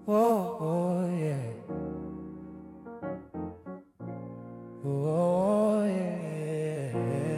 Whoa, oh, yeah. Oh, yeah.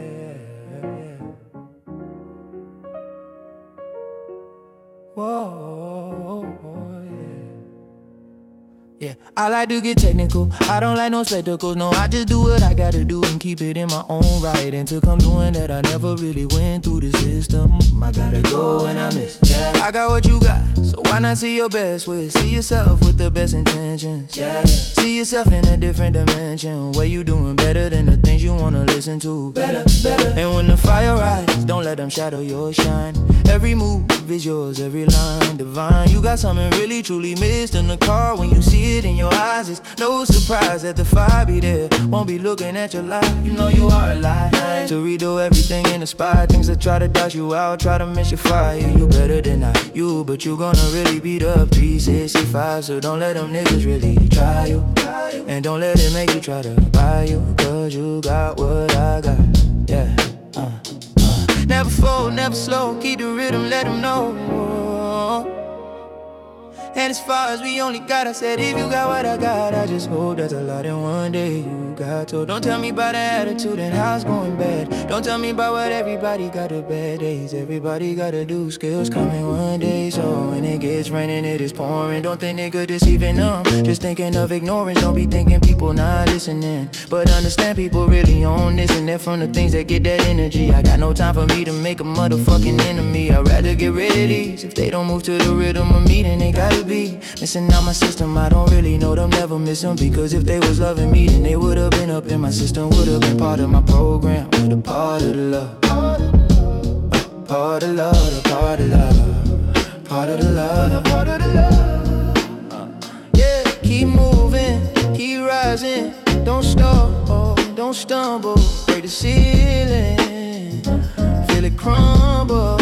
Whoa, oh, yeah. Yeah, I like to get technical. I don't like no spectacles. No, I just do what I gotta do and keep it in my own right. And to come doing that, I never really went through the system. I gotta go and I miss. Yeah, I got what you got, so why not see your best with? See yourself with the best intentions. Yeah, see yourself in a different dimension, where you doing better than the things you wanna listen to. Better. And when the fire rises, don't let them shadow your shine. Every move is yours, every line divine. You got something really truly missed in the car. When you see it in your eyes, it's no surprise that the fire be there. Won't be looking at your life, you know you are alive. To redo everything in the spot, things that try to dodge you out, try to miss your fire. You better than you, but you gonna really beat up 365. So don't let them niggas really try you, and don't let it make you try to buy you, cause you got what I got. Yeah. Never fold, never slow, keep the rhythm, let them know. And as far as we only got, I said if you got what I got, I just hope that's a lot and one day you got to. Don't tell me about the attitude and how it's going bad. Don't tell me about what everybody got the bad days. Everybody gotta do, skills coming one day. So when it gets raining, it is pouring. Don't think nigga deceiving them, just thinking of ignorance. Don't be thinking people not listening, but understand people really on this. And they're from the things that get that energy. I got no time for me to make a motherfucking enemy. I'd rather get rid of these. If they don't move to the rhythm of me, then they gotta be missing out my system. I don't really know them, never miss them, because if they was loving me, then they would've been up in my system, would've been part of my program, with a part of the love, part of the love, part of the love, part of the love, part of the love. Yeah, keep moving, keep rising, don't stop, don't stumble, break the ceiling, feel it crumble.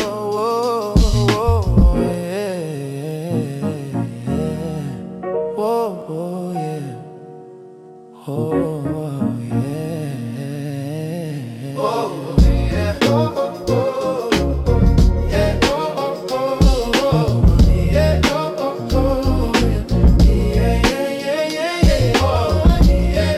Oh, yeah. Oh, yeah. Oh, yeah. Oh, yeah. Oh, yeah. Yeah. Oh, yeah.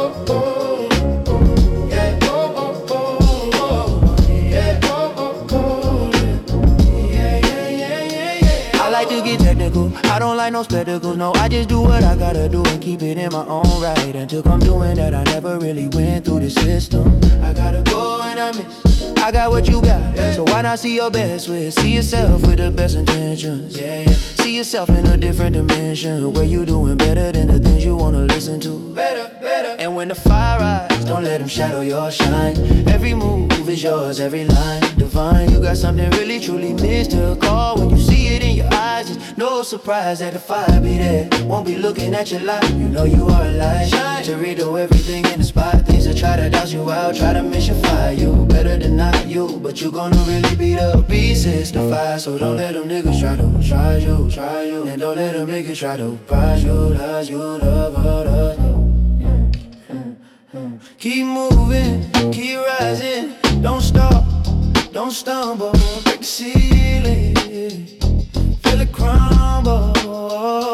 I like to get technical, I don't like no spectacles. No, I just do what I gotta do and keep it in my own right. Until I'm doing that, I never really went through the system. I gotta go and I miss. I got what you got, so why not see your best with? See yourself with the best intentions. Yeah. See yourself in a different dimension, where you doing better than the things you wanna listen to. Better. And when the fire rises, don't let them shadow your shine. Every move is yours, every line divine. You got something really truly missed to call. When you see it in your eyes, it's no surprise that the fire be there. Won't be looking at your life, you know you are alive. Shine to redo everything in the spot, things that try to douse you out, try to miss your fire. You better than not you, but you gonna really beat up pieces to fire. So don't let them niggas try you, and don't let them niggas try to prize you, lies you, love others. Keep moving, keep rising, don't stop, don't stumble, break the ceiling, feel it crumble.